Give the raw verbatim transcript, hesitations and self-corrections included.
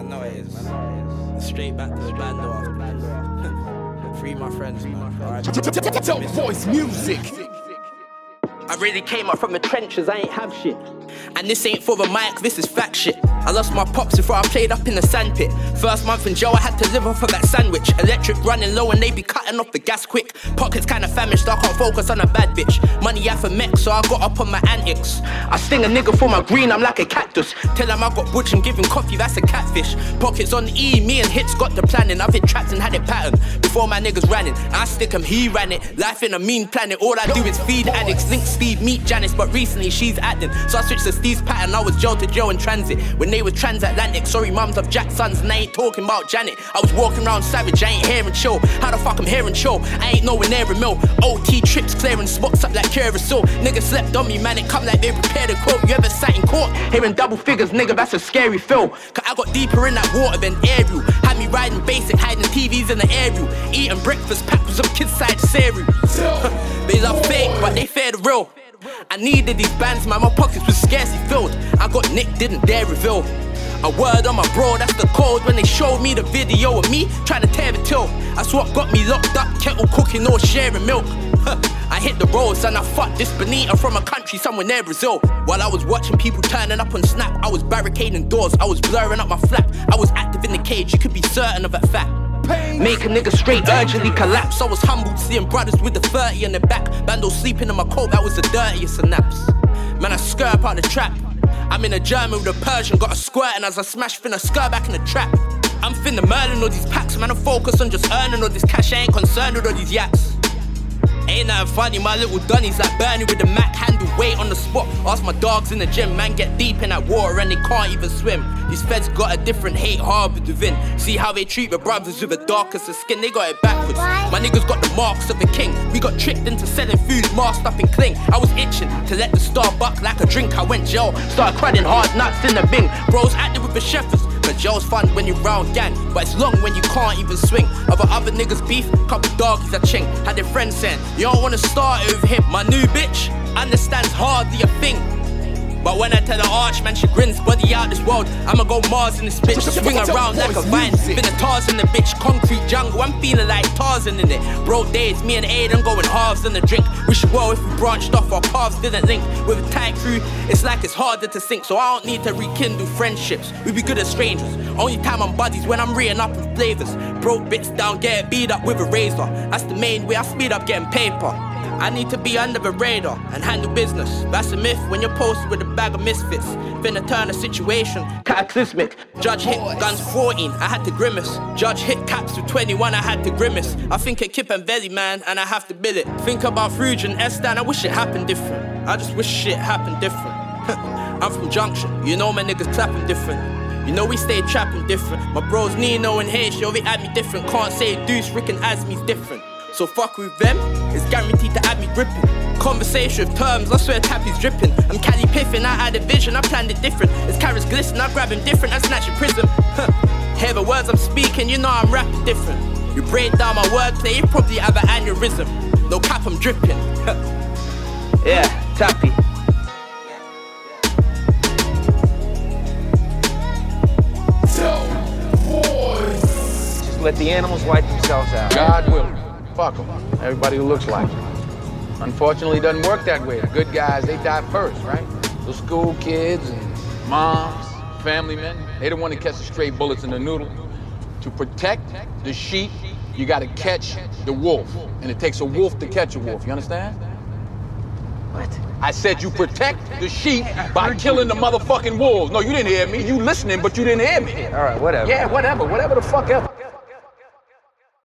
I know it is. I know it is. Straight back to the bando after. Free my friends, man. Alright. Dope voice music. I really came up from the trenches, I ain't have shit. And this ain't for the mic, this is fact shit. I lost my pops before I played up in the sandpit. First month in jail, I had to live off of that sandwich. Electric running low and they be cutting off the gas quick. Pockets kinda famished, I can't focus on a bad bitch. Money I for mech, so I got up on my antics. I sting a nigga for my green, I'm like a cactus. Tell him I got butch and give him coffee, that's a catfish. Pockets on E, me and Hits got the planning. I've hit trapped and had it patterned before my niggas ran it. I stick him, he ran it. Life in a mean planet, all I do is feed addicts. Link Steve, meet Janice, but recently she's acting. So I switched to Steve's pattern, I was jail to jail in transit. When they was transatlantic, sorry mums of Jack's sons, and I ain't talking about Janet. I was walking around savage, I ain't hearing chill. How the fuck I'm hearing chill? I ain't nowhere near a mill. O T trips clearing spots up like Curacao. Niggas slept on me, man, it come like they prepared a quote. You ever sat in court, hearing double figures, nigga, that's a scary feel. Cause I got deeper in that water than aerial. Had me riding basic, hiding T Vs in the aerial. Eating breakfast packed with some kids' side cereal. They love fake, but they fear the real. I needed these bands, man, my pockets was scarcely filled. I got nicked, didn't dare reveal. A word on my bro, that's the code. When they showed me the video of me trying to tear the till. That's what got me locked up, kettle cooking or sharing milk. I hit the roads and I fucked this Benita from a country somewhere near Brazil. While I was watching people turning up on Snap, I was barricading doors, I was blurring up my flap. I was active in the cage, you could be certain of that fact. Make a nigga straight urgently collapse. I was humbled seeing brothers with the thirty in the back. Bando sleeping in my coat, that was the dirtiest of naps. Man, I skirt up out the trap. I'm in a German with a Persian, got a squirtin' as I smash finna skirt back in the trap. I'm finna murdering all these packs, man, I'm focused on just earning all this cash. I ain't concerned with all these yaps. Ain't nothing funny, my little dunnies like Bernie with the Mac handle, weight on the spot. Ask my dogs in the gym, man, get deep in that water and they can't even swim. These feds got a different hate harbored within. See how they treat the brothers with the darkest of skin, they got it backwards. My niggas got the marks of the king. We got tricked into selling food, masked up in cling. I was itching to let the star buck like a drink. I went jail, started crying hard nuts in the bing. Bros acting with the shepherds. But jail's fun when you round gang, but it's long when you can't even swing. Other other niggas beef, couple doggies a ching. Had their friends saying, you don't wanna start over him. My new bitch understands hardly a thing. But when I tell the arch, man, she grins, body out this world. I'ma go Mars in this bitch, swing around like a vine. Been a Tarzan in the bitch, concrete jungle, I'm feeling like Tarzan in it. Bro days, me and Aiden going halves in the drink. Wish well if we branched off, our paths didn't link. With a tight crew, it's like it's harder to sink. So I don't need to rekindle friendships, we be good as strangers. Only time I'm buddies when I'm reeing up with flavors. Broke bits down, get beat up with a razor. That's the main way I speed up getting paper. I need to be under the radar and handle business. That's a myth when you're posted with a bag of misfits. Finna turn a situation cataclysmic. Judge hit guns fourteen, I had to grimace. Judge hit caps with twenty-one, I had to grimace. I think it Kip and Valley, man, and I have to bill it. Think about Fruge and Estan, I wish it happened different. I just wish shit happened different. I'm from Junction, you know my niggas clapping different. You know we stay trapping different. My bros Nino and H, yo, they add me different. Can't say Deuce, Rick and Asmi's different. So fuck with them, it's guaranteed to add me gripping. Conversation with terms, I swear Tappy's dripping. I'm Cali piffing, I had a vision, I planned it different. It's carrots glisten, I grab him different, I snatch your prism. Hear the words I'm speaking, you know I'm rapping different. You break down my wordplay, you probably have an aneurysm. No cap, I'm dripping. Yeah, Tappy. Just let the animals wipe themselves out. God will. Fuck them. Everybody who looks like them. Unfortunately, it doesn't work that way. The good guys, they die first, right? The school kids and moms, family men, they don't want to catch the stray bullets in the noodle. To protect the sheep, you got to catch the wolf. And it takes a wolf to catch a wolf. You understand? What? I said you protect the sheep by killing the motherfucking wolves. No, you didn't hear me. You listening, but you didn't hear me. All right, whatever. Yeah, whatever. Whatever the fuck ever.